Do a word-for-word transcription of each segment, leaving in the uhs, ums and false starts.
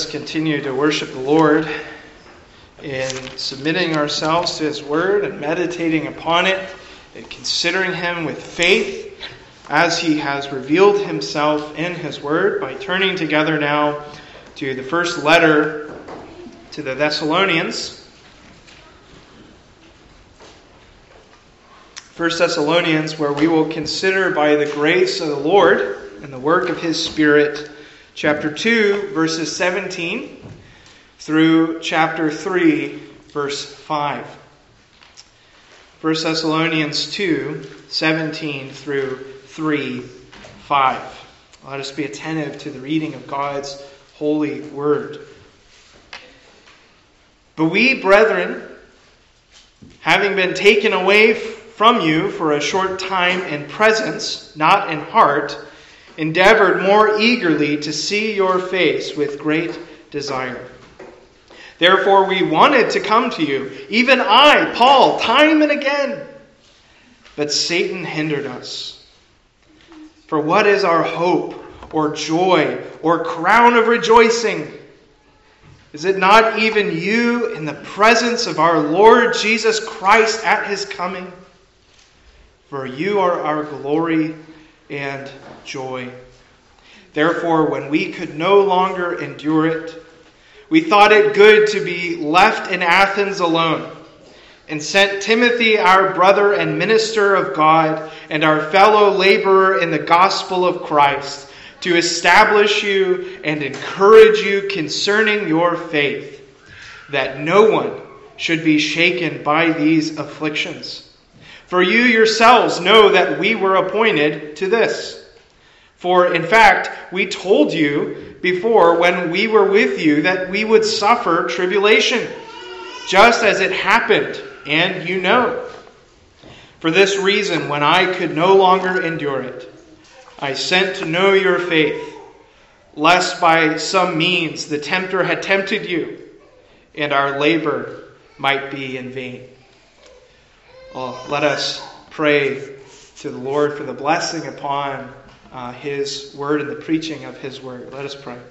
us continue to worship the Lord in submitting ourselves to His Word and meditating upon it and considering Him with faith as He has revealed Himself in His Word, by turning together now to the first letter to the Thessalonians. First Thessalonians, where we will consider by the grace of the Lord and the work of His Spirit, chapter two, verses seventeen through chapter three, verse five. First Thessalonians two, seventeen through three, five. Let us be attentive to the reading of God's holy word. But we, brethren, having been taken away from you for a short time in presence, not in heart, endeavored more eagerly to see your face with great desire. Therefore we wanted to come to you, even I, Paul, time and again. But Satan hindered us. For what is our hope, or joy, or crown of rejoicing? Is it not even you in the presence of our Lord Jesus Christ at His coming? For you are our glory and joy. Therefore, when we could no longer endure it, we thought it good to be left in Athens alone, and sent Timothy, our brother and minister of God, and our fellow laborer in the gospel of Christ, to establish you and encourage you concerning your faith, that no one should be shaken by these afflictions. For you yourselves know that we were appointed to this. For in fact, we told you before when we were with you that we would suffer tribulation, just as it happened, and you know. For this reason, when I could no longer endure it, I sent to know your faith, lest by some means the tempter had tempted you, and our labor might be in vain. Well, let us pray to the Lord for the blessing upon uh, His word and the preaching of His word. Let us pray.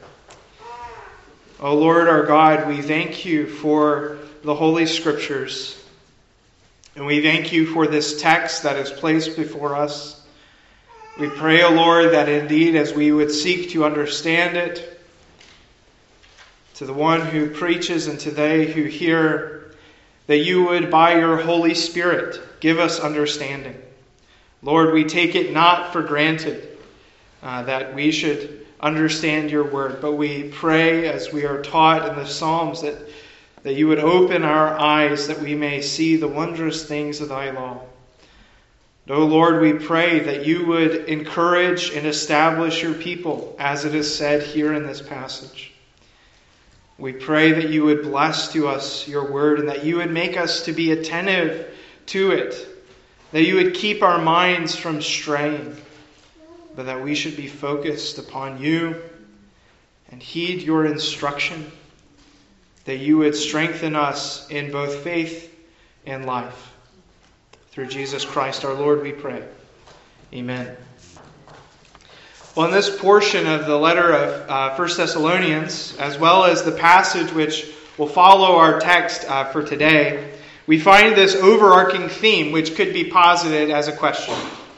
O Lord our God, we thank you for the Holy Scriptures. And we thank you for this text that is placed before us. We pray, O Lord, that indeed as we would seek to understand it, to the one who preaches and to they who hear, that you would, by your Holy Spirit, give us understanding. Lord, we take it not for granted uh, that we should understand your word, but we pray as we are taught in the Psalms that, that you would open our eyes that we may see the wondrous things of thy law. And, O Lord, we pray that you would encourage and establish your people, as it is said here in this passage. We pray that you would bless to us your word and that you would make us to be attentive to it, that you would keep our minds from straying, but that we should be focused upon you and heed your instruction, that you would strengthen us in both faith and life. Through Jesus Christ our Lord we pray. Amen. Well, in this portion of the letter of uh, First Thessalonians, as well as the passage which will follow our text uh, for today, we find this overarching theme which could be posited as a question.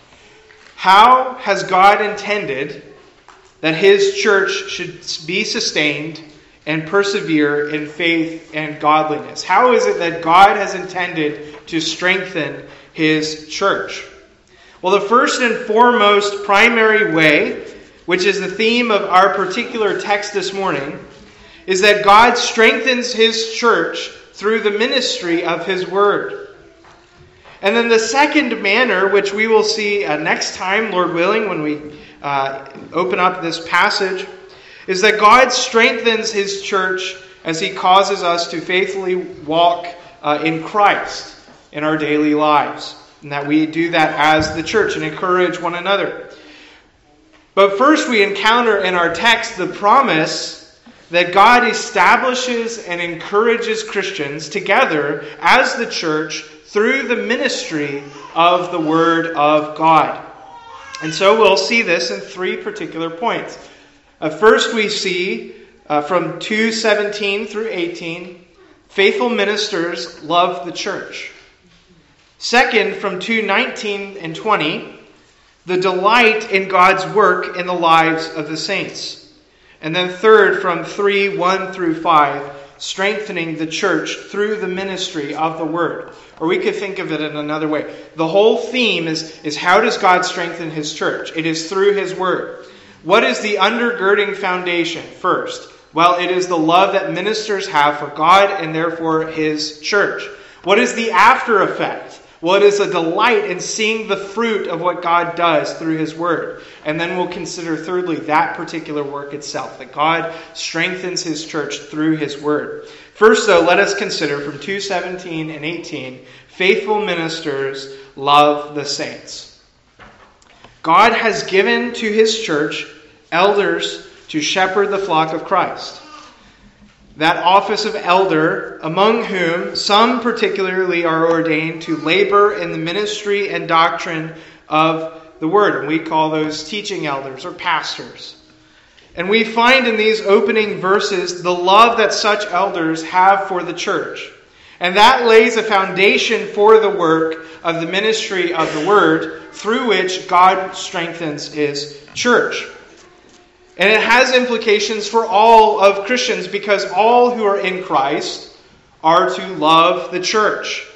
How has God intended that His church should be sustained and persevere in faith and godliness? How is it that God has intended to strengthen His church? Well, the first and foremost primary way, which is the theme of our particular text this morning, is that God strengthens His church through the ministry of His Word. And then the second manner, which we will see uh, next time, Lord willing, when we uh, open up this passage, is that God strengthens His church as He causes us to faithfully walk uh, in Christ in our daily lives. And that we do that as the church and encourage one another. But first we encounter in our text the promise that God establishes and encourages Christians together as the church through the ministry of the Word of God. And so we'll see this in three particular points. Uh, first we see Uh, from two seventeen through eighteen, faithful ministers love the church. Second, from two nineteen and twenty, the delight in God's work in the lives of the saints. And then third, from three one through five, strengthening the church through the ministry of the word. Or we could think of it in another way. The whole theme is, is how does God strengthen his church? It is through his word. What is the undergirding foundation first? Well, it is the love that ministers have for God and therefore his church. What is the after effect? Well, it is a delight in seeing the fruit of what God does through his word. And then we'll consider thirdly that particular work itself, that God strengthens his church through his word. First, though, let us consider from two seventeen and eighteen, faithful ministers love the saints. God has given to his church elders to shepherd the flock of Christ. That office of elder, among whom some particularly are ordained to labor in the ministry and doctrine of the word. And we call those teaching elders or pastors. And we find in these opening verses the love that such elders have for the church. And that lays a foundation for the work of the ministry of the word through which God strengthens his church. And it has implications for all of Christians because all who are in Christ are to love the church.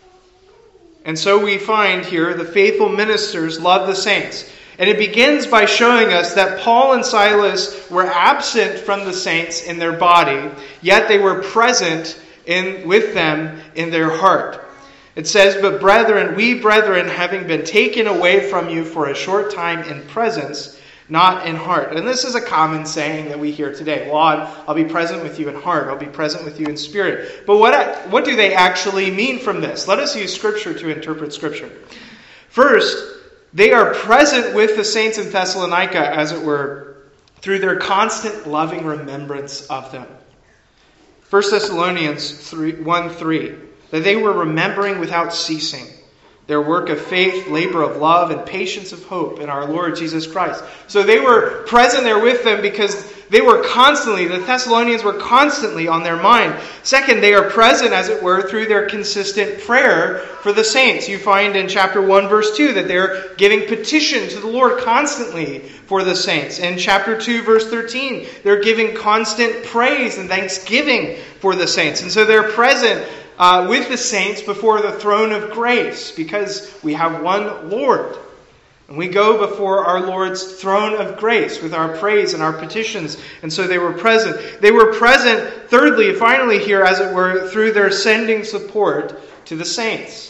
And so we find here the faithful ministers love the saints. And it begins by showing us that Paul and Silas were absent from the saints in their body, yet they were present in with them in their heart. It says, "But brethren, we brethren, having been taken away from you for a short time in presence, not in heart." And this is a common saying that we hear today. Well, I'll, I'll be present with you in heart. I'll be present with you in spirit. But what, what do they actually mean from this? Let us use Scripture to interpret Scripture. First, they are present with the saints in Thessalonica, as it were, through their constant loving remembrance of them. First Thessalonians one three, that they were remembering without ceasing their work of faith, labor of love, and patience of hope in our Lord Jesus Christ. So they were present there with them because they were constantly, the Thessalonians were constantly on their mind. Second, they are present, as it were, through their consistent prayer for the saints. You find in chapter one, verse two, that they're giving petition to the Lord constantly for the saints. In chapter two, verse thirteen, they're giving constant praise and thanksgiving for the saints. And so they're present Uh, with the saints before the throne of grace, because we have one Lord. And we go before our Lord's throne of grace with our praise and our petitions. And so they were present. They were present, thirdly, finally here, as it were, through their sending support to the saints.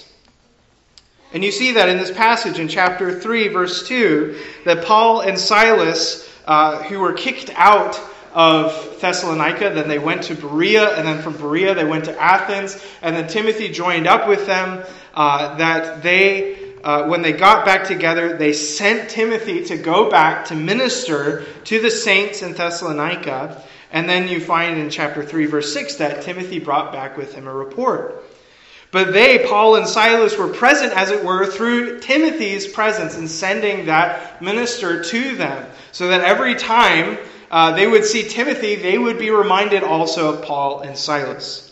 And you see that in this passage in chapter three, verse two, that Paul and Silas, uh, who were kicked out of Thessalonica, then they went to Berea, and then from Berea they went to Athens, and then Timothy joined up with them, uh, that they, uh, when they got back together, they sent Timothy to go back to minister to the saints in Thessalonica, and then you find in chapter three, verse six, that Timothy brought back with him a report. But they, Paul and Silas, were present, as it were, through Timothy's presence in sending that minister to them, so that every time Uh, they would see Timothy, they would be reminded also of Paul and Silas.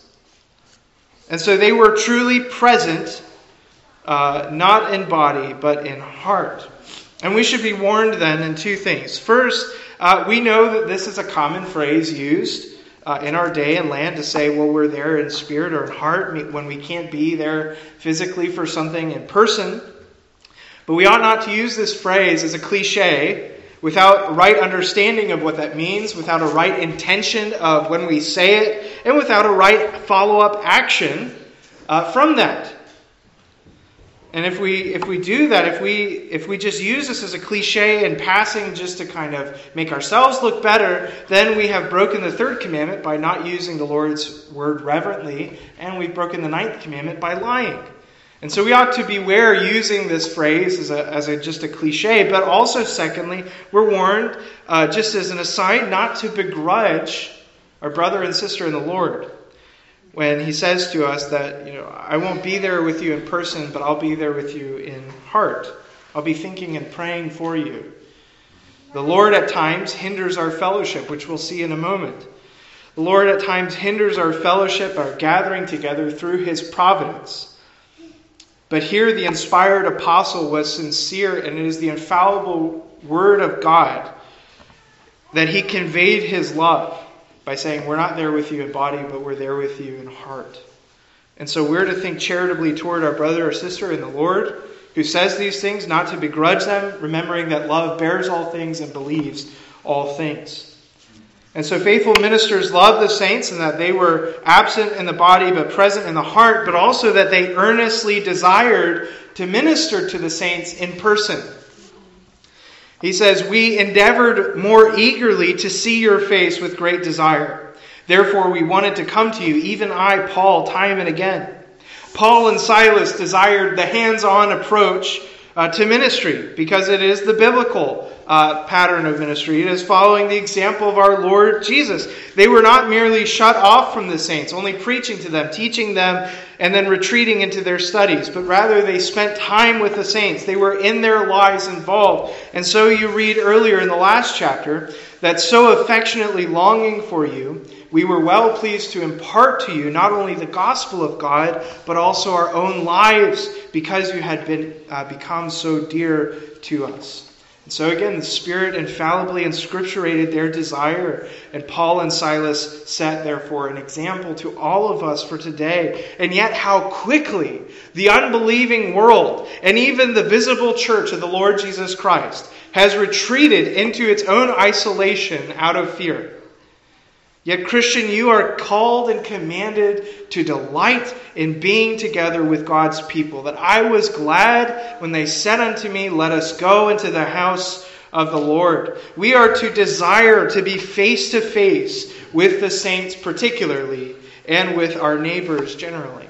And so they were truly present, uh, not in body, but in heart. And we should be warned then in two things. First, uh, we know that this is a common phrase used uh, in our day and land to say, well, we're there in spirit or in heart when we can't be there physically for something in person. But we ought not to use this phrase as a cliche without a right understanding of what that means, without a right intention of when we say it, and without a right follow-up action uh, from that. And if we if we do that, if we if we just use this as a cliche in passing just to kind of make ourselves look better, then we have broken the third commandment by not using the Lord's word reverently, and we've broken the ninth commandment by lying. And so we ought to beware using this phrase as a, as a just a cliche, but also secondly, we're warned, uh, just as an aside, not to begrudge our brother and sister in the Lord when he says to us that, you know, I won't be there with you in person, but I'll be there with you in heart. I'll be thinking and praying for you. The Lord at times hinders our fellowship, which we'll see in a moment. The Lord at times hinders our fellowship, our gathering together through his providence. But here the inspired apostle was sincere, and it is the infallible word of God that he conveyed his love by saying, we're not there with you in body, but we're there with you in heart. And so we're to think charitably toward our brother or sister in the Lord who says these things, not to begrudge them, remembering that love bears all things and believes all things. And so faithful ministers love the saints, and that they were absent in the body but present in the heart, but also that they earnestly desired to minister to the saints in person. He says, we endeavored more eagerly to see your face with great desire. Therefore we wanted to come to you, even I, Paul, time and again. Paul and Silas desired the hands-on approach uh, to ministry because it is the biblical uh, pattern of ministry. It is following the example of our Lord Jesus. They were not merely shut off from the saints, only preaching to them, teaching them, and then retreating into their studies, but rather they spent time with the saints. They were in their lives involved. And so you read earlier in the last chapter that so affectionately longing for you, we were well pleased to impart to you not only the gospel of God, but also our own lives, because you had been uh, become so dear to us. And so again, the Spirit infallibly inscripturated their desire, and Paul and Silas set therefore an example to all of us for today. And yet how quickly the unbelieving world, and even the visible church of the Lord Jesus Christ, has retreated into its own isolation out of fear. Yet, Christian, you are called and commanded to delight in being together with God's people. That I was glad when they said unto me, let us go into the house of the Lord. We are to desire to be face to face with the saints particularly, and with our neighbors generally.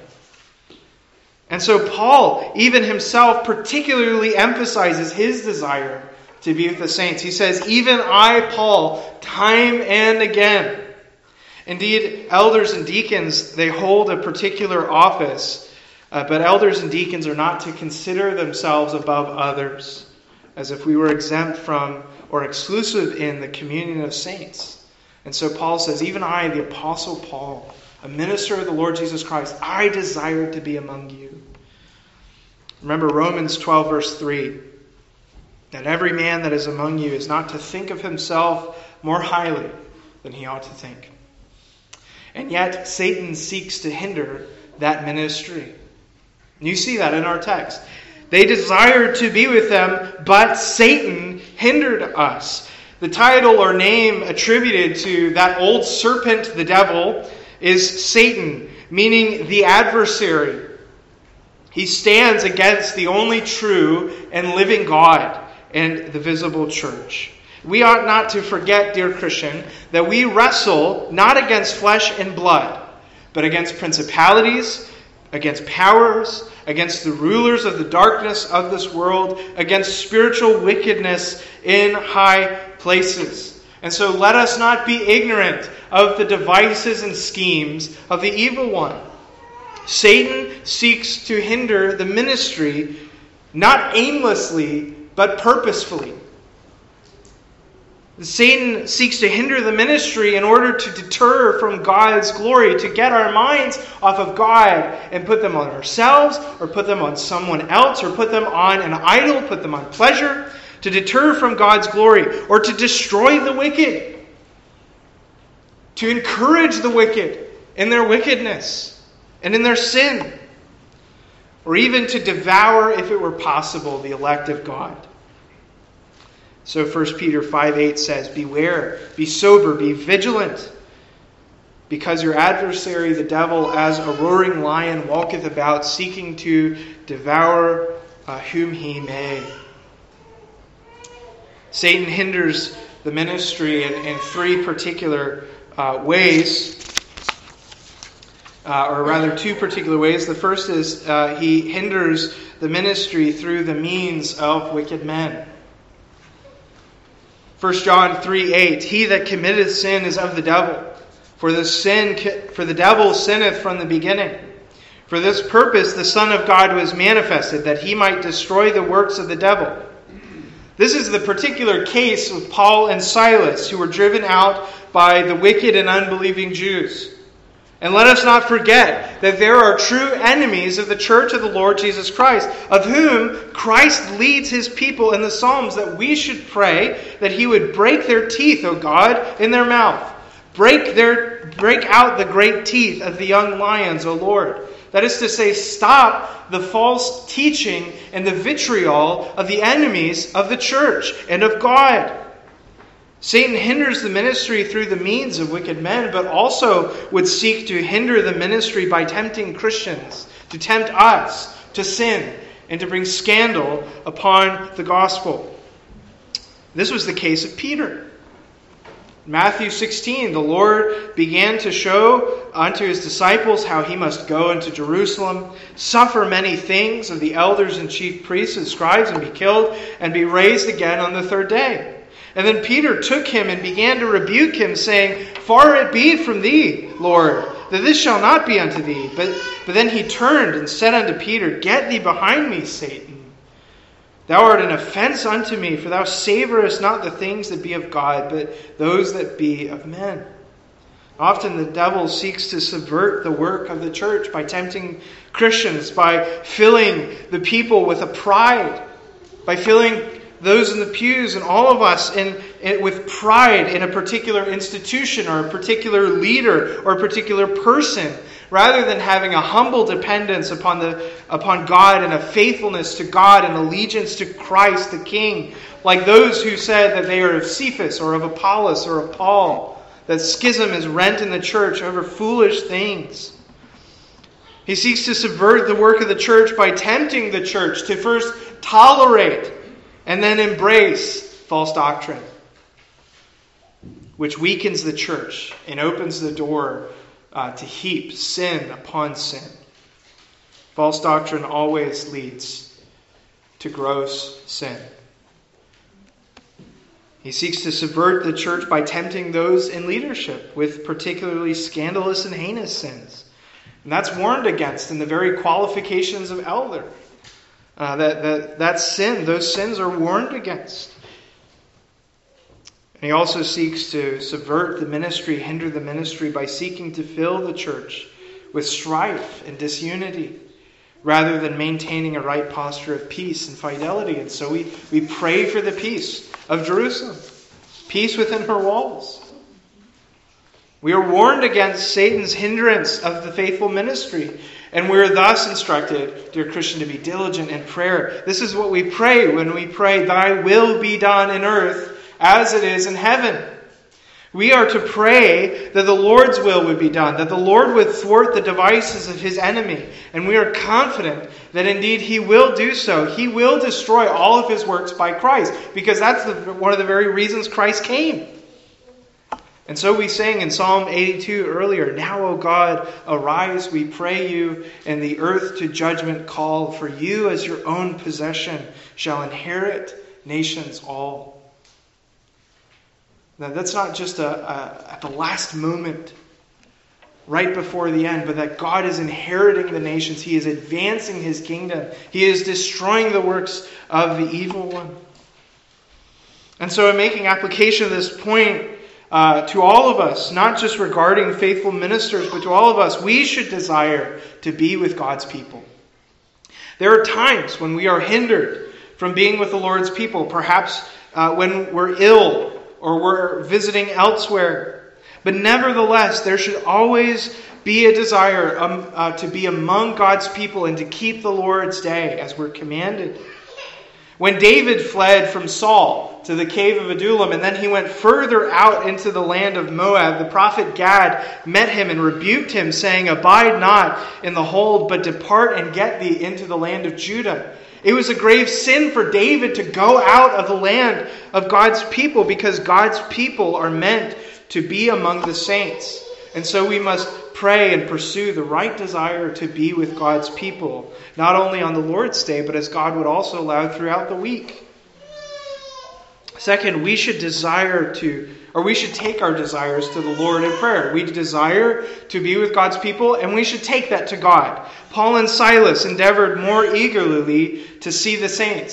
And so Paul, even himself, particularly emphasizes his desire to be with the saints. He says, even I, Paul, time and again. Indeed, elders and deacons, they hold a particular office, uh, but elders and deacons are not to consider themselves above others, as if we were exempt from or exclusive in the communion of saints. And so Paul says, even I, the Apostle Paul, a minister of the Lord Jesus Christ, I desire to be among you. Remember Romans twelve, verse three, that every man that is among you is not to think of himself more highly than he ought to think. And yet Satan seeks to hinder that ministry. And you see that in our text. They desired to be with them, but Satan hindered us. The title or name attributed to that old serpent, the devil, is Satan, meaning the adversary. He stands against the only true and living God and the visible church. We ought not to forget, dear Christian, that we wrestle not against flesh and blood, but against principalities, against powers, against the rulers of the darkness of this world, against spiritual wickedness in high places. And so let us not be ignorant of the devices and schemes of the evil one. Satan seeks to hinder the ministry, not aimlessly, but purposefully. Satan seeks to hinder the ministry in order to deter from God's glory, to get our minds off of God and put them on ourselves, or put them on someone else, or put them on an idol, put them on pleasure, to deter from God's glory, or to destroy the wicked, to encourage the wicked in their wickedness and in their sin, or even to devour, if it were possible, the elect of God. So First Peter five eight says, beware, be sober, be vigilant, because your adversary, the devil, as a roaring lion, walketh about, seeking to devour uh, whom he may. Satan hinders the ministry in, in three particular uh, ways, uh, or rather two particular ways. The first is uh, he hinders the ministry through the means of wicked men. First John three eight, he that committeth sin is of the devil, for the sin for the devil sinneth from the beginning. For this purpose the Son of God was manifested, that he might destroy the works of the devil. This is the particular case of Paul and Silas, who were driven out by the wicked and unbelieving Jews. And let us not forget that there are true enemies of the church of the Lord Jesus Christ, of whom Christ leads his people in the Psalms, that we should pray that he would break their teeth, O God, in their mouth. Break their, break out the great teeth of the young lions, O Lord. That is to say, stop the false teaching and the vitriol of the enemies of the church and of God. Satan hinders the ministry through the means of wicked men, but also would seek to hinder the ministry by tempting Christians, to tempt us to sin, and to bring scandal upon the gospel. This was the case of Peter. In Matthew sixteen, the Lord began to show unto his disciples how he must go into Jerusalem, suffer many things of the elders and chief priests and scribes, and be killed, and be raised again on the third day. And then Peter took him and began to rebuke him, saying, Far it be from thee, Lord, that this shall not be unto thee. But, but then he turned and said unto Peter, Get thee behind me, Satan. Thou art an offense unto me, for thou savorest not the things that be of God, but those that be of men. Often the devil seeks to subvert the work of the church by tempting Christians, by filling the people with a pride, by filling those in the pews and all of us in, in, with pride in a particular institution or a particular leader or a particular person, rather than having a humble dependence upon the upon God and a faithfulness to God and allegiance to Christ the King, like those who said that they are of Cephas or of Apollos or of Paul, that schism is rent in the church over foolish things. He seeks to subvert the work of the church by tempting the church to first tolerate and then embrace false doctrine, which weakens the church and opens the door uh, to heap sin upon sin. False doctrine always leads to gross sin. He seeks to subvert the church by tempting those in leadership with particularly scandalous and heinous sins. And that's warned against in the very qualifications of elder. Uh, that, that, that sin, those sins are warned against. And he also seeks to subvert the ministry, hinder the ministry by seeking to fill the church with strife and disunity, rather than maintaining a right posture of peace and fidelity. And so we, we pray for the peace of Jerusalem, peace within her walls. We are warned against Satan's hindrance of the faithful ministry. And we are thus instructed, dear Christian, to be diligent in prayer. This is what we pray when we pray, Thy will be done in earth as it is in heaven. We are to pray that the Lord's will would be done, that the Lord would thwart the devices of his enemy. And we are confident that indeed he will do so. He will destroy all of his works by Christ, because that's the, one of the very reasons Christ came. And so we sang in Psalm eighty-two earlier, Now, O God, arise, we pray you, and the earth to judgment call. For you as your own possession shall inherit nations all. Now that's not just a, a, at the last moment, right before the end, but that God is inheriting the nations. He is advancing his kingdom. He is destroying the works of the evil one. And so in making application of this point, Uh, to all of us, not just regarding faithful ministers, but to all of us, we should desire to be with God's people. There are times when we are hindered from being with the Lord's people, perhaps uh, when we're ill or we're visiting elsewhere. But nevertheless, there should always be a desire um, uh, to be among God's people and to keep the Lord's day as we're commanded. When David fled from Saul to the cave of Adullam, and then he went further out into the land of Moab, the prophet Gad met him and rebuked him, saying, Abide not in the hold, but depart and get thee into the land of Judah. It was a grave sin for David to go out of the land of God's people, because God's people are meant to be among the saints. And so we must pray and pursue the right desire to be with God's people, not only on the Lord's Day, but as God would also allow throughout the week. Second, we should desire to, or we should take our desires to the Lord in prayer. We desire to be with God's people, and we should take that to God. Paul and Silas endeavored more eagerly to see the saints.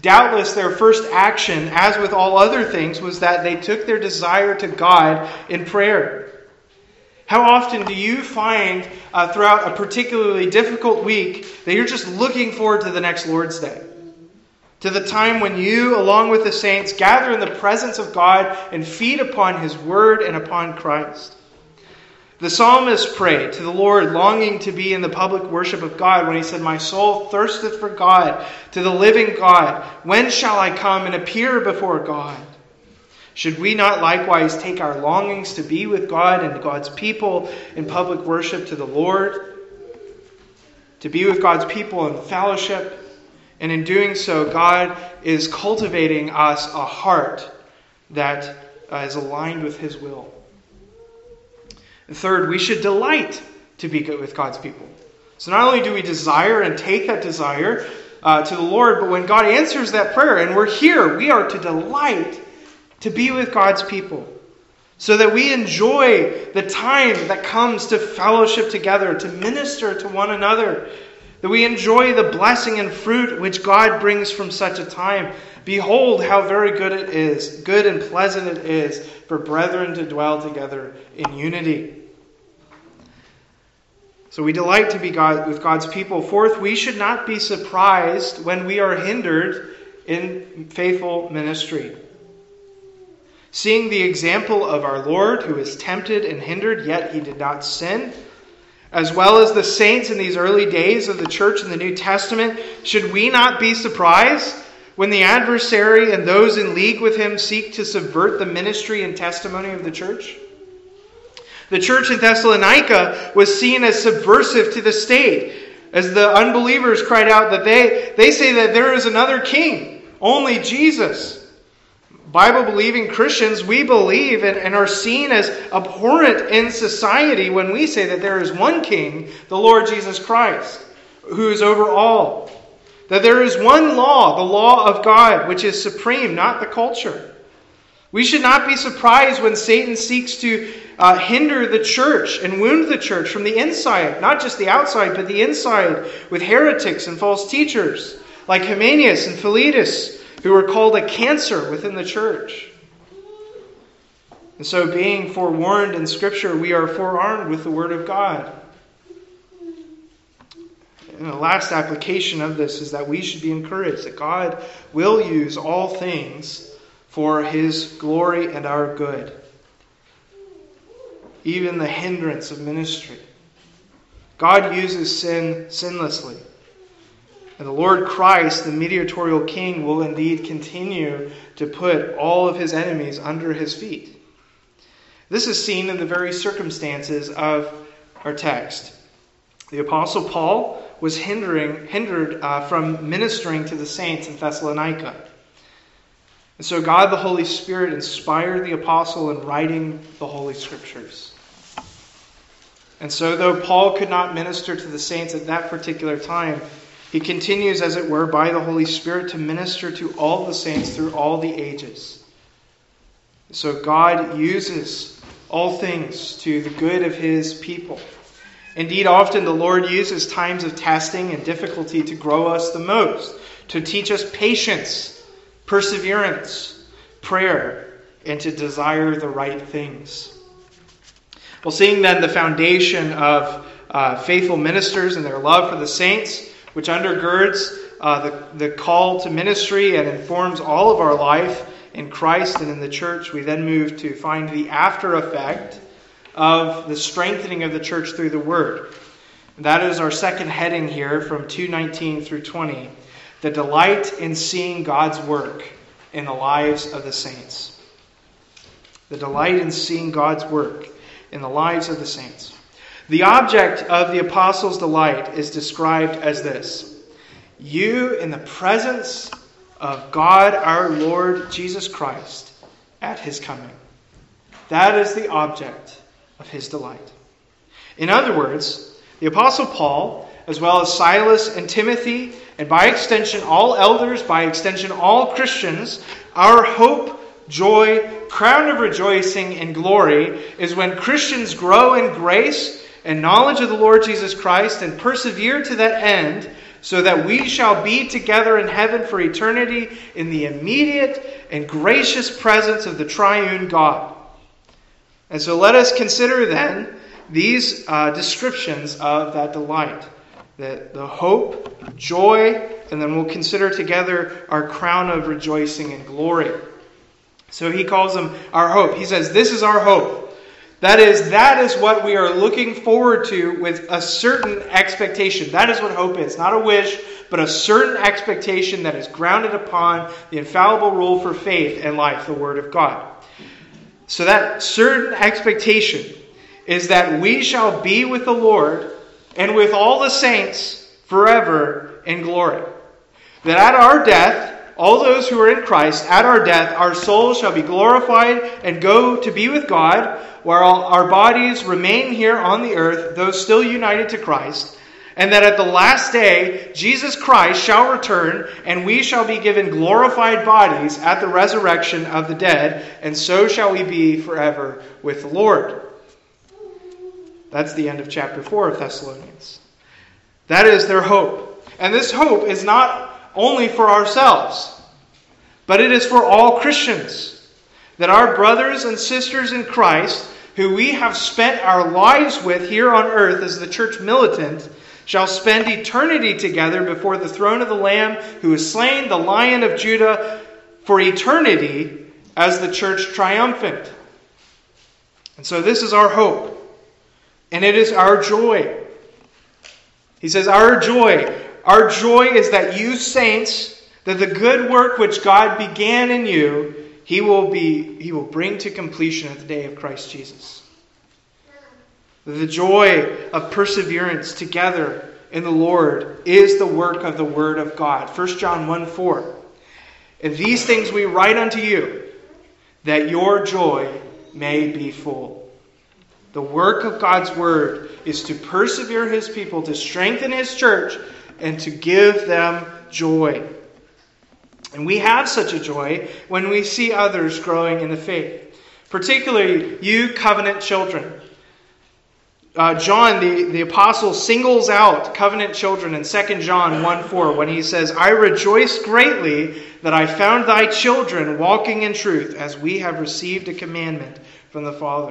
Doubtless their first action, as with all other things, was that they took their desire to God in prayer. How often do you find uh, throughout a particularly difficult week that you're just looking forward to the next Lord's Day? To the time when you, along with the saints, gather in the presence of God and feed upon His Word and upon Christ. The psalmist prayed to the Lord, longing to be in the public worship of God, when he said, "My soul thirsteth for God, to the living God. When shall I come and appear before God?" Should we not likewise take our longings to be with God and God's people in public worship to the Lord? To be with God's people in fellowship. And in doing so, God is cultivating us a heart that uh, is aligned with His will. And third, we should delight to be good with God's people. So not only do we desire and take that desire uh, to the Lord, but when God answers that prayer and we're here, we are to delight to be with God's people, so that we enjoy the time that comes to fellowship together, to minister to one another, that we enjoy the blessing and fruit which God brings from such a time. Behold how very good it is, good and pleasant it is for brethren to dwell together in unity. So we delight to be God with God's people. Fourth, we should not be surprised when we are hindered in faithful ministry. Seeing the example of our Lord, who is tempted and hindered, yet He did not sin, as well as the saints in these early days of the church in the New Testament, should we not be surprised when the adversary and those in league with him seek to subvert the ministry and testimony of the church? The church in Thessalonica was seen as subversive to the state, as the unbelievers cried out that they, they say that there is another king, only Jesus. Bible-believing Christians, we believe and, and are seen as abhorrent in society when we say that there is one king, the Lord Jesus Christ, who is over all. That there is one law, the law of God, which is supreme, not the culture. We should not be surprised when Satan seeks to uh, hinder the church and wound the church from the inside, not just the outside, but the inside, with heretics and false teachers like Hymenaeus and Philetus, who were called a cancer within the church. And so, being forewarned in Scripture, we are forearmed with the Word of God. And the last application of this is that we should be encouraged that God will use all things for His glory and our good. Even the hindrance of ministry. God uses sin sinlessly. And the Lord Christ, the mediatorial King, will indeed continue to put all of His enemies under His feet. This is seen in the very circumstances of our text. The Apostle Paul was hindering, hindered uh, from ministering to the saints in Thessalonica. And so God the Holy Spirit inspired the Apostle in writing the Holy Scriptures. And so though Paul could not minister to the saints at that particular time, he continues, as it were, by the Holy Spirit to minister to all the saints through all the ages. So God uses all things to the good of His people. Indeed, often the Lord uses times of testing and difficulty to grow us the most, to teach us patience, perseverance, prayer, and to desire the right things. Well, seeing then the foundation of uh, faithful ministers and their love for the saints, which undergirds uh, the, the call to ministry and informs all of our life in Christ and in the church, we then move to find the after effect of the strengthening of the church through the Word. That is our second heading here from two nineteen through twenty. The delight in seeing God's work in the lives of the saints. The delight in seeing God's work in the lives of the saints. The object of the apostles' delight is described as this: you in the presence of God our Lord Jesus Christ at His coming. That is the object of his delight. In other words, the Apostle Paul, as well as Silas and Timothy, and by extension all elders, by extension all Christians, our hope, joy, crown of rejoicing and glory is when Christians grow in grace and knowledge of the Lord Jesus Christ and persevere to that end, so that we shall be together in heaven for eternity in the immediate and gracious presence of the triune God. And so let us consider then these uh, descriptions of that delight. The, the hope, joy, and then we'll consider together our crown of rejoicing and glory. So he calls them our hope. He says, this is our hope. That is, that is what we are looking forward to with a certain expectation. That is what hope is. Not a wish, but a certain expectation that is grounded upon the infallible rule for faith and life, the Word of God. So that certain expectation is that we shall be with the Lord and with all the saints forever in glory. That at our death, all those who are in Christ, at our death, our souls shall be glorified and go to be with God, while our bodies remain here on the earth, though still united to Christ, and that at the last day, Jesus Christ shall return, and we shall be given glorified bodies at the resurrection of the dead, and so shall we be forever with the Lord. That's the end of chapter four of Thessalonians. That is their hope. And this hope is not only for ourselves, but it is for all Christians. That our brothers and sisters in Christ, who we have spent our lives with here on earth as the church militant, shall spend eternity together before the throne of the Lamb who is slain, the Lion of Judah, for eternity as the church triumphant. And so this is our hope. And it is our joy. He says, our joy. Our joy is that you saints, that the good work which God began in you, He will be, He will bring to completion at the day of Christ Jesus. The joy of perseverance together in the Lord is the work of the Word of God. First John one four. And these things we write unto you, that your joy may be full. The work of God's Word is to persevere His people, to strengthen His church, and to give them joy. And we have such a joy when we see others growing in the faith. Particularly you covenant children. Uh, John, the, the apostle, singles out covenant children in Second John one four when he says, I rejoice greatly that I found thy children walking in truth, as we have received a commandment from the Father.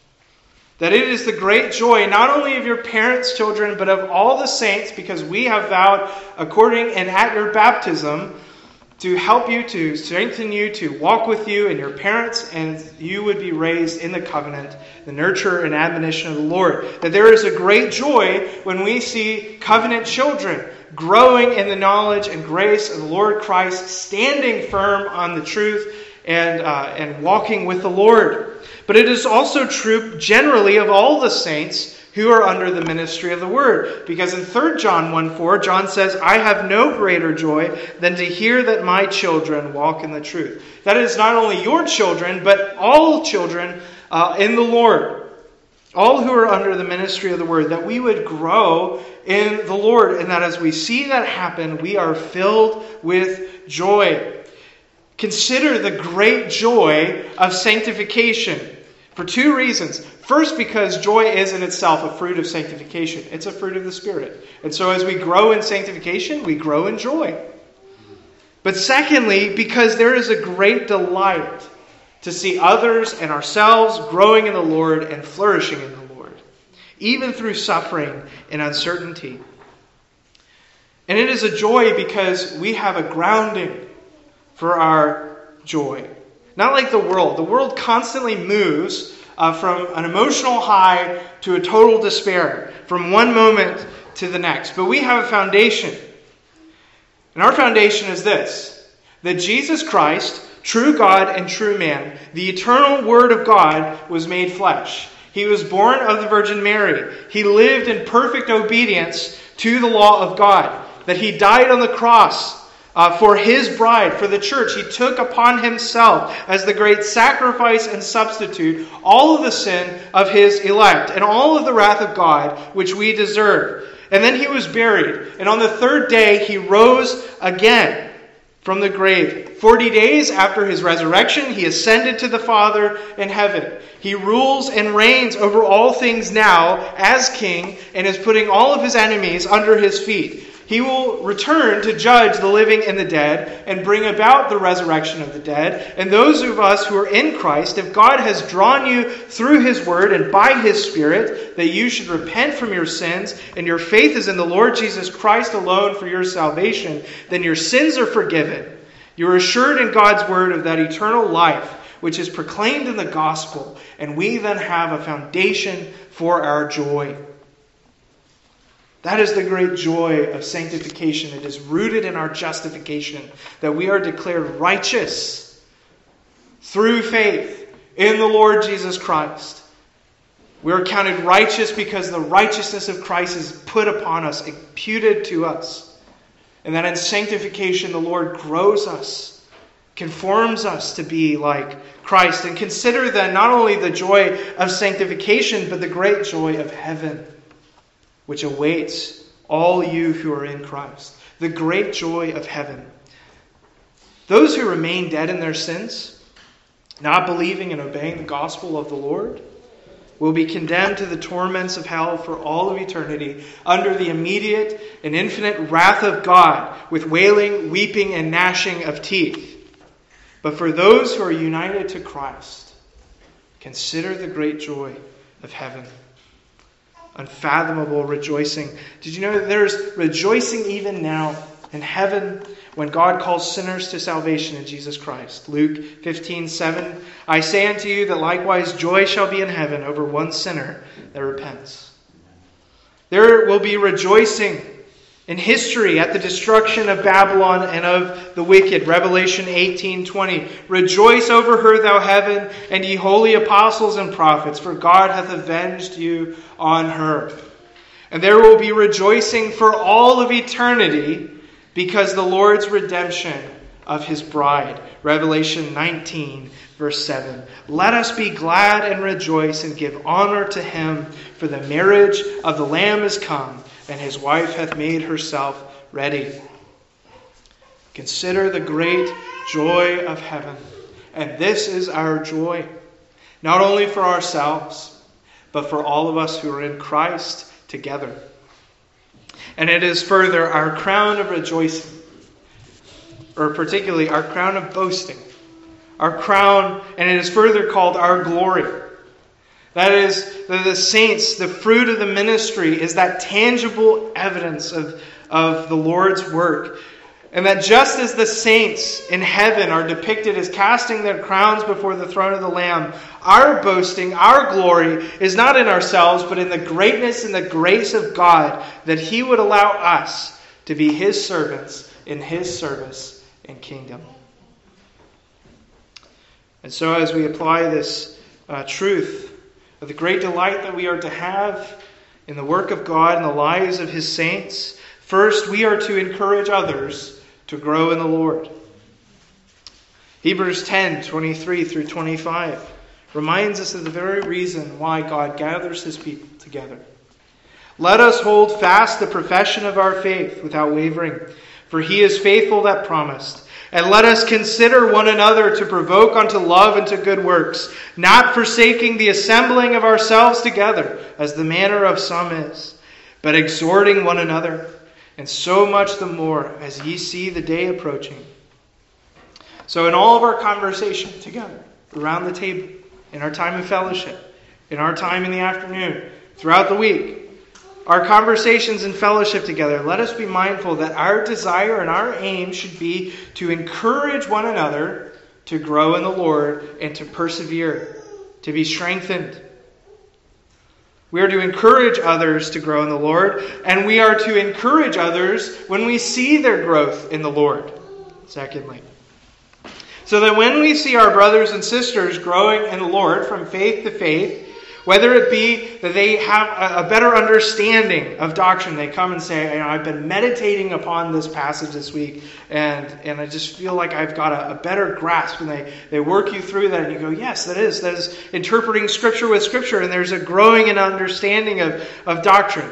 That it is the great joy not only of your parents' children, but of all the saints, because we have vowed according and at your baptism to help you, to strengthen you, to walk with you and your parents, and you would be raised in the covenant, the nurture and admonition of the Lord. That there is a great joy when we see covenant children growing in the knowledge and grace of the Lord Christ, standing firm on the truth and uh, and walking with the Lord. But it is also true generally of all the saints who are under the ministry of the Word. Because in Third John one four, John says, I have no greater joy than to hear that my children walk in the truth. That is not only your children, but all children uh, in the Lord. All who are under the ministry of the Word. That we would grow in the Lord. And that as we see that happen, we are filled with joy. Consider the great joy of sanctification. For two reasons. First, because joy is in itself a fruit of sanctification. It's a fruit of the Spirit. And so as we grow in sanctification, we grow in joy. But secondly, because there is a great delight to see others and ourselves growing in the Lord and flourishing in the Lord, even through suffering and uncertainty. And it is a joy because we have a grounding for our joy. Not like the world. The world constantly moves uh, from an emotional high to a total despair, from one moment to the next. But we have a foundation. And our foundation is this: that Jesus Christ, true God and true man, the eternal Word of God, was made flesh. He was born of the Virgin Mary. He lived in perfect obedience to the law of God. That He died on the cross Uh, for His bride, for the church. He took upon Himself as the great sacrifice and substitute all of the sin of His elect and all of the wrath of God which we deserve. And then He was buried. And on the third day He rose again from the grave. Forty days after His resurrection, He ascended to the Father in heaven. He rules and reigns over all things now as King and is putting all of His enemies under His feet. He will return to judge the living and the dead and bring about the resurrection of the dead. And those of us who are in Christ, if God has drawn you through His Word and by His Spirit, that you should repent from your sins and your faith is in the Lord Jesus Christ alone for your salvation, then your sins are forgiven. You are assured in God's Word of that eternal life, which is proclaimed in the gospel, and we then have a foundation for our joy. That is the great joy of sanctification. It is rooted in our justification, that we are declared righteous through faith in the Lord Jesus Christ. We are counted righteous because the righteousness of Christ is put upon us, imputed to us. And that in sanctification the Lord grows us, conforms us to be like Christ. And consider then not only the joy of sanctification, but the great joy of heaven, which awaits all you who are in Christ. The great joy of heaven. Those who remain dead in their sins, not believing and obeying the gospel of the Lord, will be condemned to the torments of hell for all of eternity, under the immediate and infinite wrath of God, with wailing, weeping, and gnashing of teeth. But for those who are united to Christ, consider the great joy of heaven. Unfathomable rejoicing. Did you know that there's rejoicing even now in heaven when God calls sinners to salvation in Jesus Christ? Luke fifteen seven. I say unto you that likewise joy shall be in heaven over one sinner that repents. There will be rejoicing in history at the destruction of Babylon and of the wicked. Revelation eighteen twenty. Rejoice over her, thou heaven, and ye holy apostles and prophets, for God hath avenged you on her. And there will be rejoicing for all of eternity because the Lord's redemption of His bride. Revelation nineteen verse seven. Let us be glad and rejoice and give honor to Him, for the marriage of the Lamb is come, and His wife hath made herself ready. Consider the great joy of heaven. And this is our joy, not only for ourselves, but for all of us who are in Christ together. And it is further our crown of rejoicing, or particularly our crown of boasting. Our crown, and it is further called our glory. That is, the, the saints, the fruit of the ministry is that tangible evidence of, of the Lord's work. And that just as the saints in heaven are depicted as casting their crowns before the throne of the Lamb, our boasting, our glory is not in ourselves, but in the greatness and the grace of God, that He would allow us to be His servants in His service and kingdom. And so as we apply this uh, truth of the great delight that we are to have in the work of God and the lives of His saints, first we are to encourage others to grow in the Lord. Hebrews ten twenty-three through twenty-five reminds us of the very reason why God gathers His people together. Let us hold fast the profession of our faith without wavering, for He is faithful that promised. And let us consider one another to provoke unto love and to good works, not forsaking the assembling of ourselves together, as the manner of some is, but exhorting one another, and so much the more as ye see the day approaching. So in all of our conversation together, around the table, in our time of fellowship, in our time in the afternoon, throughout the week, our conversations and fellowship together, let us be mindful that our desire and our aim should be to encourage one another to grow in the Lord and to persevere, to be strengthened. We are to encourage others to grow in the Lord, and we are to encourage others when we see their growth in the Lord, secondly. So that when we see our brothers and sisters growing in the Lord from faith to faith, whether it be that they have a better understanding of doctrine, they come and say, you know, I've been meditating upon this passage this week, and, and I just feel like I've got a, a better grasp. And they, they work you through that, and you go, yes, that is. That is interpreting Scripture with Scripture, and there's a growing and understanding of, of doctrine.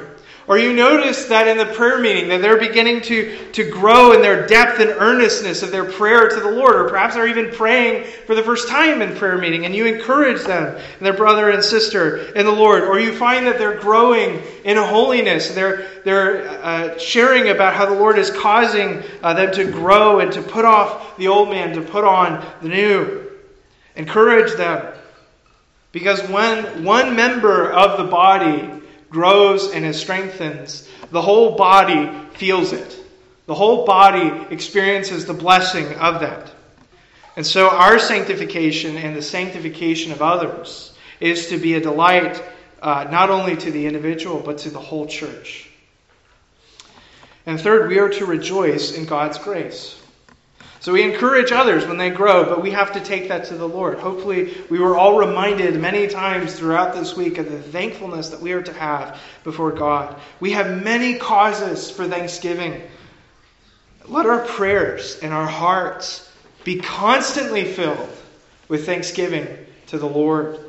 Or you notice that in the prayer meeting that they're beginning to, to grow in their depth and earnestness of their prayer to the Lord. Or perhaps they're even praying for the first time in prayer meeting, and you encourage them and their brother and sister in the Lord. Or you find that they're growing in holiness. They're, they're uh, sharing about how the Lord is causing uh, them to grow and to put off the old man, to put on the new. Encourage them. Because when one member of the body grows and is strengthened, the whole body feels it. The whole body experiences the blessing of that. And so our sanctification and the sanctification of others is to be a delight uh, not only to the individual but to the whole church. And third, we are to rejoice in God's grace. So we encourage others when they grow, but we have to take that to the Lord. Hopefully we were all reminded many times throughout this week of the thankfulness that we are to have before God. We have many causes for thanksgiving. Let our prayers and our hearts be constantly filled with thanksgiving to the Lord.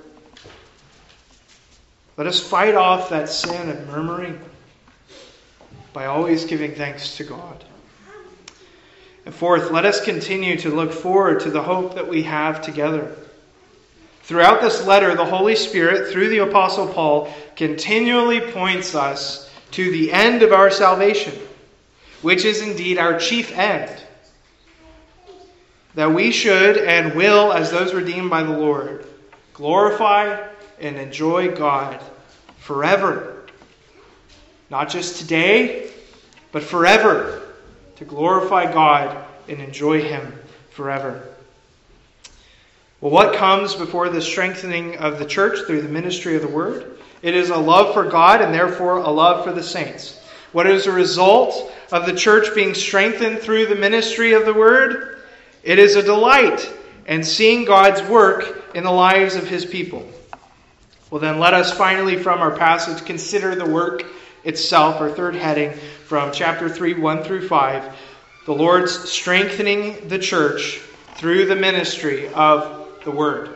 Let us fight off that sin of murmuring by always giving thanks to God. And fourth, let us continue to look forward to the hope that we have together. Throughout this letter, the Holy Spirit, through the Apostle Paul, continually points us to the end of our salvation, which is indeed our chief end. That we should and will, as those redeemed by the Lord, glorify and enjoy God forever. Not just today, but forever. To glorify God and enjoy Him forever. Well, what comes before the strengthening of the church through the ministry of the Word? It is a love for God and therefore a love for the saints. What is a result of the church being strengthened through the ministry of the Word? It is a delight in seeing God's work in the lives of His people. Well, then let us finally from our passage consider the work itself, our third heading from chapter three, one through five, the Lord's strengthening the church through the ministry of the Word.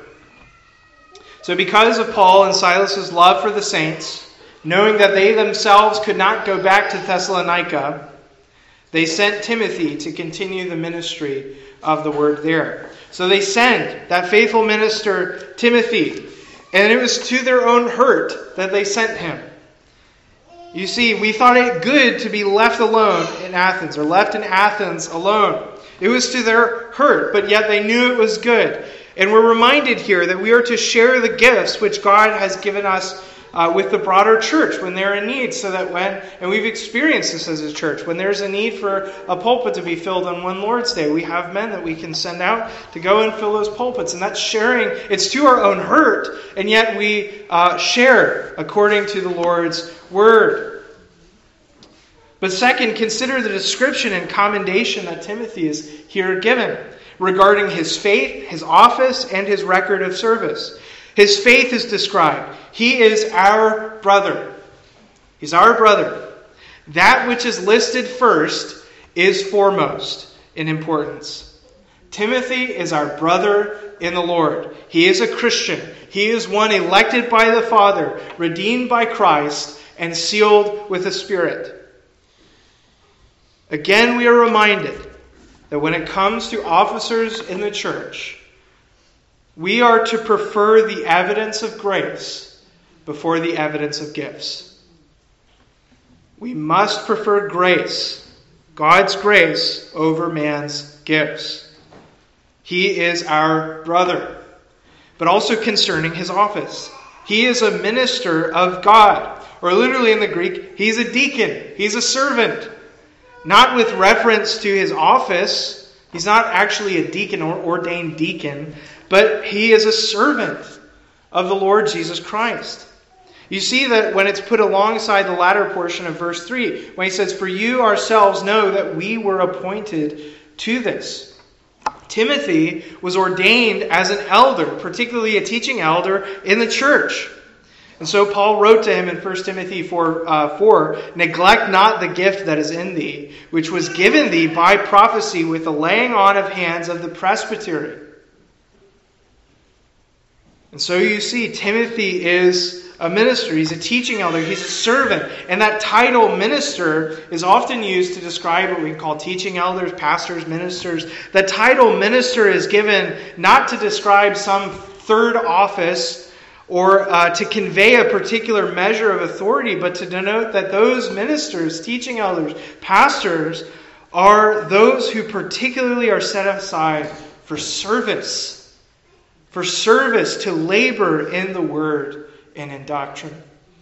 So because of Paul and Silas's love for the saints, knowing that they themselves could not go back to Thessalonica, they sent Timothy to continue the ministry of the Word there. So they sent that faithful minister Timothy, and it was to their own hurt that they sent him. You see, we thought it good to be left alone in Athens, or left in Athens alone. It was to their hurt, but yet they knew it was good. And we're reminded here that we are to share the gifts which God has given us uh, with the broader church when they're in need, so that when, and we've experienced this as a church, when there's a need for a pulpit to be filled on one Lord's Day, we have men that we can send out to go and fill those pulpits. And that's sharing. It's to our own hurt, and yet we uh, share according to the Lord's Word. But second, consider the description and commendation that Timothy is here given regarding his faith, his office, and his record of service. His faith is described. He is our brother. He's our brother. That which is listed first is foremost in importance. Timothy is our brother in the Lord. He is a Christian. He is one elected by the Father, redeemed by Christ, and sealed with the Spirit. Again, we are reminded that when it comes to officers in the church, we are to prefer the evidence of grace before the evidence of gifts. We must prefer grace, God's grace, over man's gifts. He is our brother. But also concerning his office. He is a minister of God. Or literally in the Greek, he's a deacon. He's a servant. Not with reference to his office. He's not actually a deacon or ordained deacon. But he is a servant of the Lord Jesus Christ. You see that when it's put alongside the latter portion of verse three, when he says, "For you ourselves know that we were appointed to this." Timothy was ordained as an elder, particularly a teaching elder in the church. And so Paul wrote to him in First Timothy four, uh, four, "Neglect not the gift that is in thee, which was given thee by prophecy with the laying on of hands of the presbytery." And so you see, Timothy is a minister. He's a teaching elder. He's a servant. And that title minister is often used to describe what we call teaching elders, pastors, ministers. The title minister is given not to describe some third office or uh, to convey a particular measure of authority, but to denote that those ministers, teaching elders, pastors, are those who particularly are set aside for service. For service, to labor in the word and in doctrine.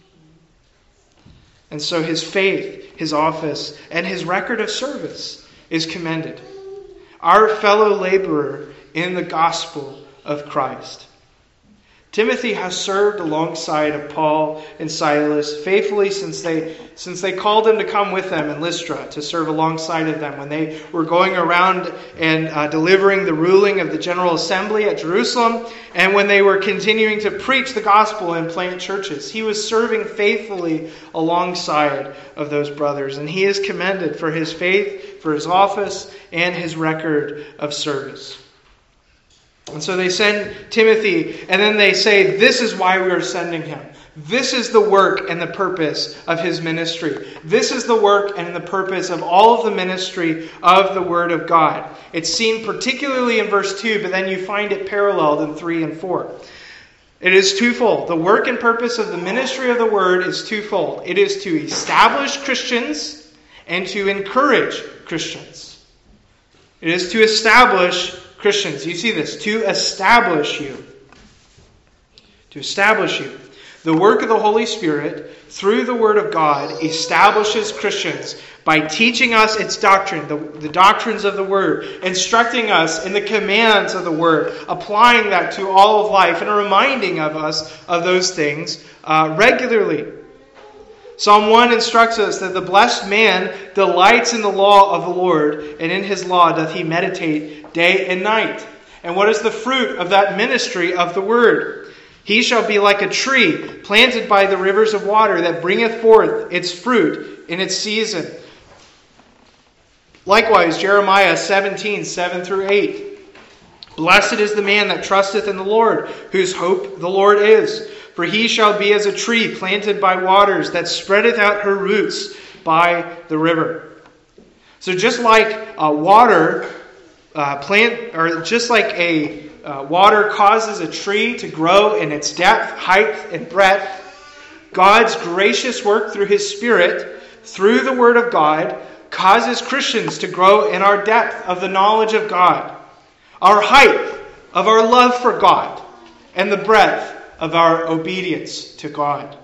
And so his faith, his office, and his record of service is commended. Our fellow laborer in the gospel of Christ. Timothy has served alongside of Paul and Silas faithfully since they since they called him to come with them in Lystra to serve alongside of them when they were going around and uh, delivering the ruling of the General Assembly at Jerusalem, and when they were continuing to preach the gospel and plant churches. He was serving faithfully alongside of those brothers, and he is commended for his faith, for his office, and his record of service. And so they send Timothy, and then they say, this is why we are sending him. This is the work and the purpose of his ministry. This is the work and the purpose of all of the ministry of the Word of God. It's seen particularly in verse two, but then you find it paralleled in three and four. It is twofold. The work and purpose of the ministry of the Word is twofold. It is to establish Christians and to encourage Christians. It is to establish Christians. You see this. To establish you. To establish you. The work of the Holy Spirit through the Word of God establishes Christians by teaching us its doctrine, the, the doctrines of the Word, instructing us in the commands of the Word, applying that to all of life, and reminding of us of those things uh, regularly. Psalm one instructs us that the blessed man delights in the law of the Lord, and in his law doth he meditate day and night. And what is the fruit of that ministry of the Word? He shall be like a tree planted by the rivers of water that bringeth forth its fruit in its season. Likewise, Jeremiah seventeen, seven through eight. Blessed is the man that trusteth in the Lord, whose hope the Lord is. For he shall be as a tree planted by waters, that spreadeth out her roots by the river. So just like uh, water, uh, plant, or just like a uh, water causes a tree to grow in its depth, height, and breadth, God's gracious work through His Spirit, through the Word of God, causes Christians to grow in our depth of the knowledge of God, our height of our love for God, and the breadth of our obedience to God.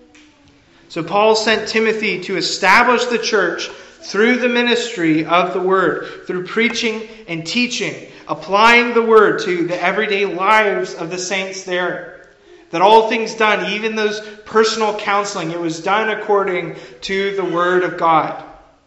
So Paul sent Timothy to establish the church through the ministry of the Word, through preaching and teaching, applying the Word to the everyday lives of the saints there. That all things done, even those personal counseling, it was done according to the Word of God.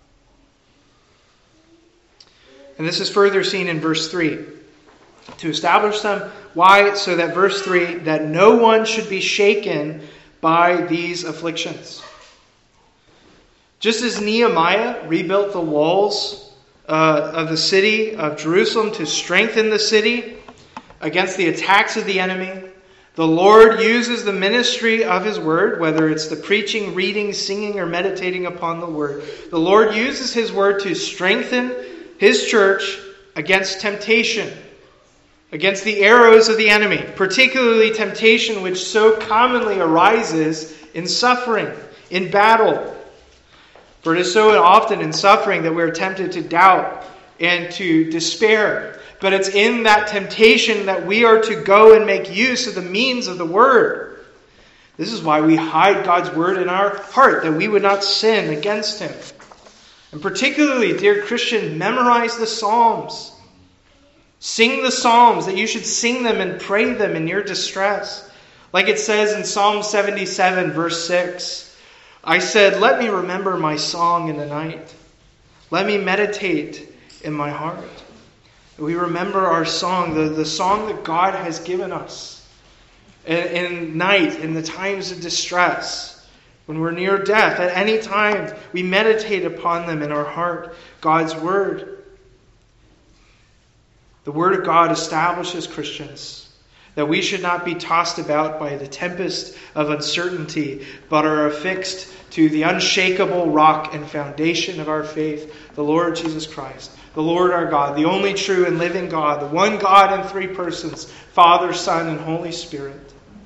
And this is further seen in verse three. To establish them. Why? So that verse three, that no one should be shaken by these afflictions. Just as Nehemiah rebuilt the walls uh, of the city of Jerusalem to strengthen the city against the attacks of the enemy, the Lord uses the ministry of His Word, whether it's the preaching, reading, singing, or meditating upon the Word. The Lord uses His Word to strengthen His church against temptation, against the arrows of the enemy, particularly temptation which so commonly arises in suffering, in battle. For it is so often in suffering that we're tempted to doubt and to despair. But it's in that temptation that we are to go and make use of the means of the Word. This is why we hide God's Word in our heart, that we would not sin against Him. And particularly, dear Christian, memorize the Psalms. Sing the Psalms, that you should sing them and pray them in your distress. Like it says in Psalm seventy-seven, verse six. I said, let me remember my song in the night. Let me meditate in my heart. We remember our song, the, the song that God has given us. In, in night, in the times of distress, when we're near death, at any time, we meditate upon them in our heart, God's Word. The Word of God establishes Christians. that we should not be tossed about by the tempest of uncertainty, but are affixed to the unshakable rock and foundation of our faith, the Lord Jesus Christ, the Lord our God, the only true and living God, the one God in three persons, Father, Son, and Holy Spirit.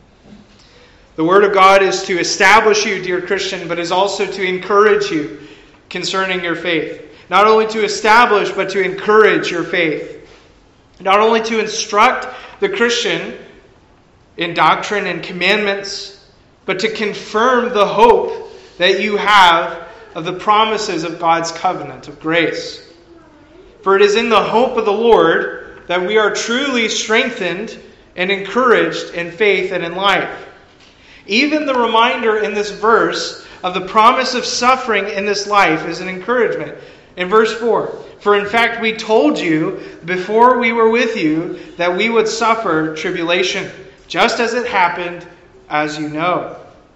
The Word of God is to establish you, dear Christian, but is also to encourage you concerning your faith. Not only to establish, but to encourage your faith. Not only to instruct the Christian in doctrine and commandments, but to confirm the hope that you have of the promises of God's covenant of grace. For it is in the hope of the Lord that we are truly strengthened and encouraged in faith and in life. Even the reminder in this verse of the promise of suffering in this life is an encouragement. In verse four, for in fact we told you before we were with you that we would suffer tribulation, just as it happened, as you know.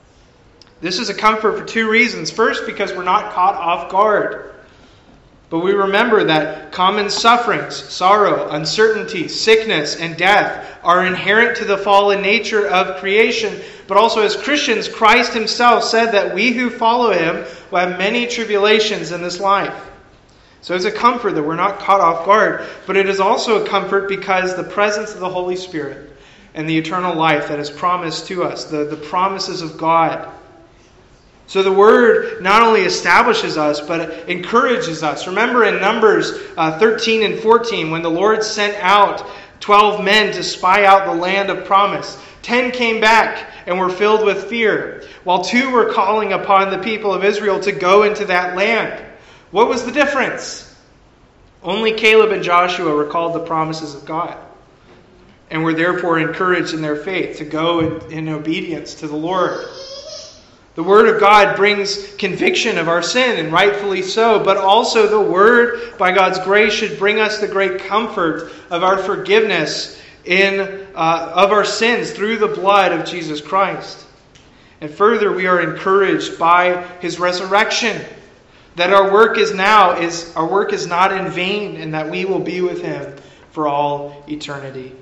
This is a comfort for two reasons. First, because we're not caught off guard. But we remember that common sufferings, sorrow, uncertainty, sickness, and death are inherent to the fallen nature of creation. But also as Christians, Christ himself said that we who follow him will have many tribulations in this life. So it's a comfort that we're not caught off guard. But it is also a comfort because the presence of the Holy Spirit and the eternal life that is promised to us, the, the promises of God. So the Word not only establishes us, but encourages us. Remember in Numbers uh, thirteen and fourteen, when the Lord sent out twelve men to spy out the land of promise. Ten came back and were filled with fear, while two were calling upon the people of Israel to go into that land. What was the difference? Only Caleb and Joshua recalled the promises of God and were therefore encouraged in their faith to go in, in obedience to the Lord. The Word of God brings conviction of our sin, and rightfully so, but also the Word, by God's grace, should bring us the great comfort of our forgiveness in uh, of our sins through the blood of Jesus Christ. And further, we are encouraged by His resurrection, that our work is now is our work is not in vain, and that we will be with Him for all eternity.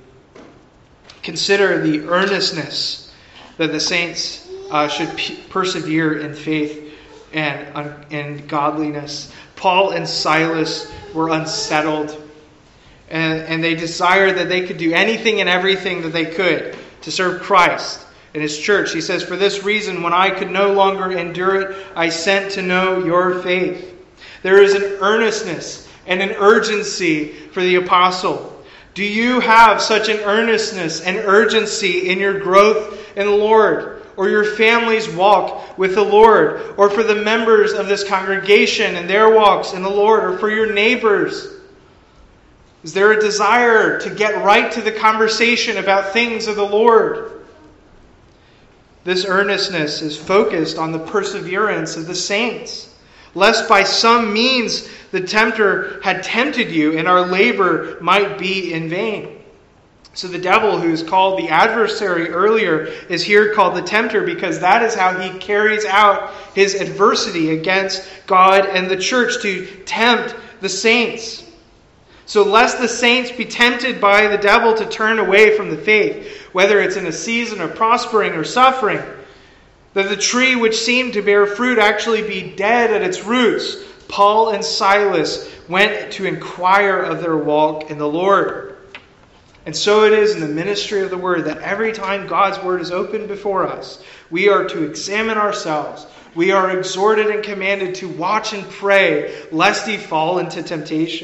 Consider the earnestness that the saints Uh, should p- persevere in faith and, un- and godliness. Paul and Silas were unsettled, and, and they desired that they could do anything and everything that they could to serve Christ and His church. He says, for this reason, when I could no longer endure it, I sent to know your faith. There is an earnestness and an urgency for the apostle. Do you have such an earnestness and urgency in your growth in the Lord? Or your family's walk with the Lord, or for the members of this congregation and their walks in the Lord, or for your neighbors? Is there a desire to get right to the conversation about things of the Lord? This earnestness is focused on the perseverance of the saints, lest by some means the tempter had tempted you and our labor might be in vain. So the devil, who is called the adversary earlier, is here called the tempter because that is how he carries out his adversity against God and the church, to tempt the saints. So lest the saints be tempted by the devil to turn away from the faith, whether it's in a season of prospering or suffering, that the tree which seemed to bear fruit actually be dead at its roots, Paul and Silas went to inquire of their walk in the Lord. And so it is in the ministry of the Word that every time God's Word is opened before us, we are to examine ourselves. We are exhorted and commanded to watch and pray, lest we fall into temptation.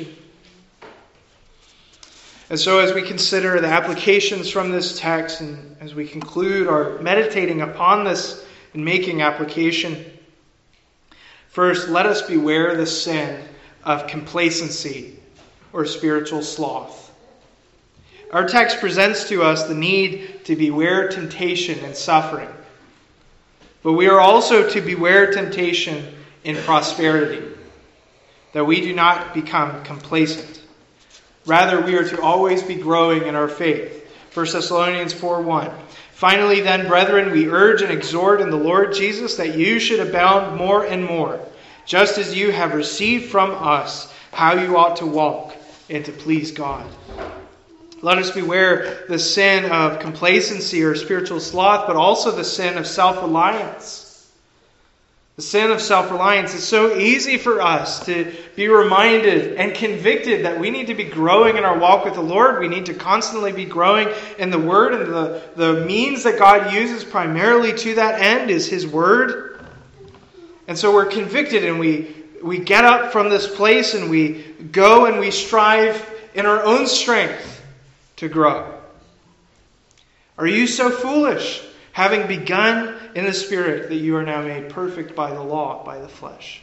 And so as we consider the applications from this text, and as we conclude our meditating upon this and making application, first, let us beware the sin of complacency or spiritual sloth. Our text presents to us the need to beware temptation and suffering. But we are also to beware temptation in prosperity, that we do not become complacent. Rather, we are to always be growing in our faith. First Thessalonians four one. Finally then, brethren, we urge and exhort in the Lord Jesus that you should abound more and more, just as you have received from us how you ought to walk and to please God. Let us beware the sin of complacency or spiritual sloth, but also the sin of self-reliance. The sin of self-reliance is so easy for us to be reminded and convicted that we need to be growing in our walk with the Lord. We need to constantly be growing in the Word, and the, the means that God uses primarily to that end is His Word. And so we're convicted, and we, we get up from this place and we go and we strive in our own strength to grow. Are you so foolish, having begun in the Spirit, that you are now made perfect by the law, by the flesh?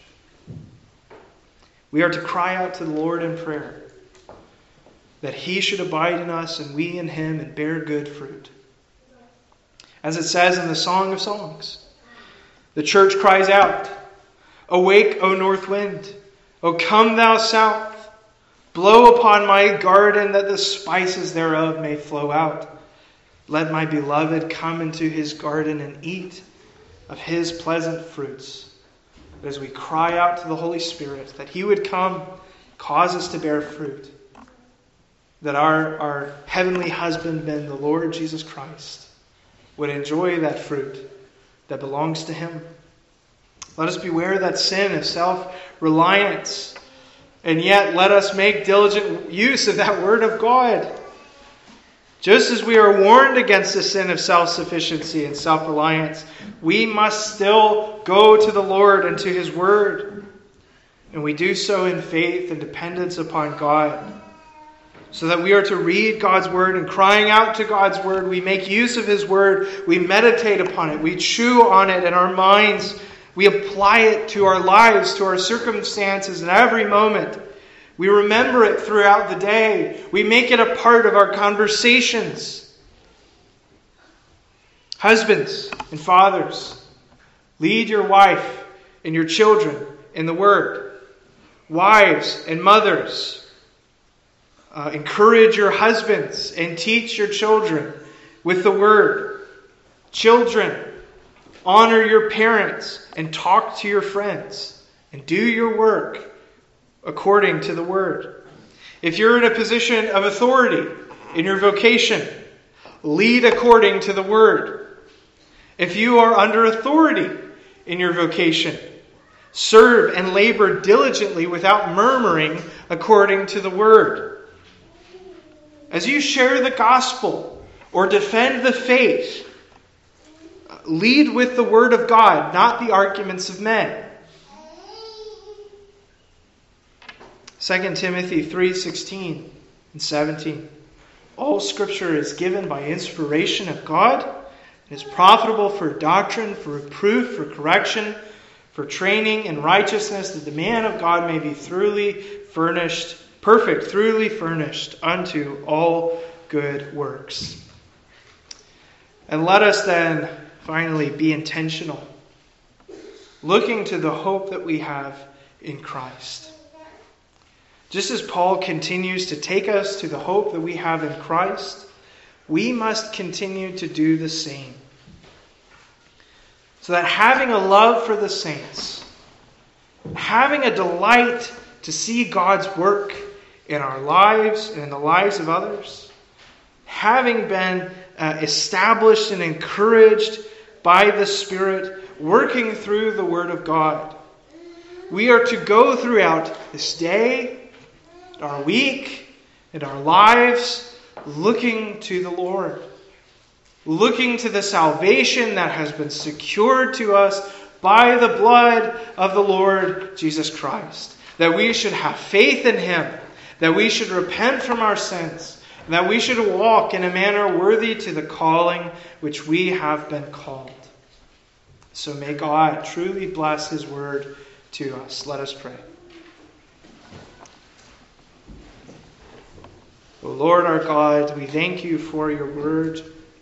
We are to cry out to the Lord in prayer that He should abide in us and we in Him, and bear good fruit. As it says in the Song of Songs, the church cries out, "Awake, O north wind! O come, thou south! Blow upon my garden, that the spices thereof may flow out. Let my beloved come into his garden and eat of his pleasant fruits." As we cry out to the Holy Spirit that He would come, cause us to bear fruit, that our, our heavenly husbandman, the Lord Jesus Christ, would enjoy that fruit that belongs to Him. Let us beware that sin of self-reliance, and yet let us make diligent use of that Word of God. Just as we are warned against the sin of self-sufficiency and self-reliance, we must still go to the Lord and to His Word. And we do so in faith and dependence upon God. So that we are to read God's Word, and crying out to God's Word, we make use of His Word, we meditate upon it, we chew on it in our minds, we apply it to our lives, to our circumstances in every moment. We remember it throughout the day. We make it a part of our conversations. Husbands and fathers, lead your wife and your children in the Word. Wives and mothers, uh, encourage your husbands and teach your children with the Word. Children, honor your parents and talk to your friends and do your work according to the Word. If you're in a position of authority in your vocation, lead according to the Word. If you are under authority in your vocation, serve and labor diligently without murmuring according to the Word. As you share the gospel or defend the faith, lead with the Word of God, not the arguments of men. Second Timothy three sixteen and seventeen. All Scripture is given by inspiration of God and is profitable for doctrine, for reproof, for correction, for training in righteousness, that the man of God may be thoroughly furnished, perfect, thoroughly furnished unto all good works. And let us then finally be intentional, looking to the hope that we have in Christ. Just as Paul continues to take us to the hope that we have in Christ, we must continue to do the same. So that having a love for the saints, having a delight to see God's work in our lives and in the lives of others, having been uh, established and encouraged by the Spirit, working through the Word of God, we are to go throughout this day, our week, and our lives, looking to the Lord, looking to the salvation that has been secured to us by the blood of the Lord Jesus Christ. That we should have faith in Him, that we should repent from our sins, and that we should walk in a manner worthy to the calling which we have been called. So may God truly bless His Word to us. Let us pray. O Lord our God, we thank You for Your Word.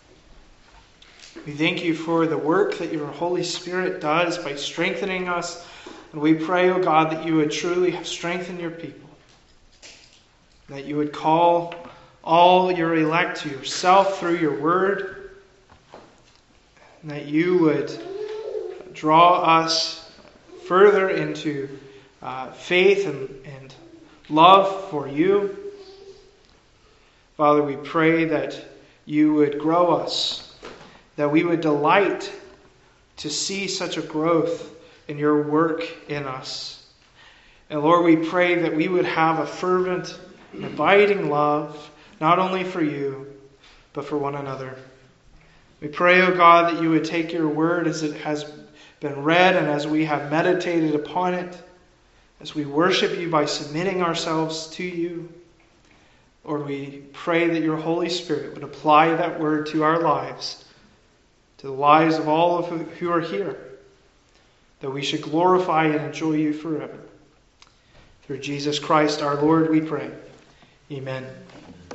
We thank You for the work that Your Holy Spirit does by strengthening us. And we pray, O God, that You would truly strengthen Your people. That You would call all Your elect to Yourself through Your Word. And that You would draw us further into uh, faith and, and love for You. Father, we pray that you would grow us, that we would delight to see such a growth in your work in us. And Lord, we pray that we would have a fervent, abiding love, not only for you, but for one another. We pray, O God, that you would take your word as it has been read and as we have meditated upon it, as we worship you by submitting ourselves to you. Lord, we pray that your Holy Spirit would apply that word to our lives, to the lives of all of who are here, that we should glorify and enjoy you forever. Through Jesus Christ our Lord we pray. Amen.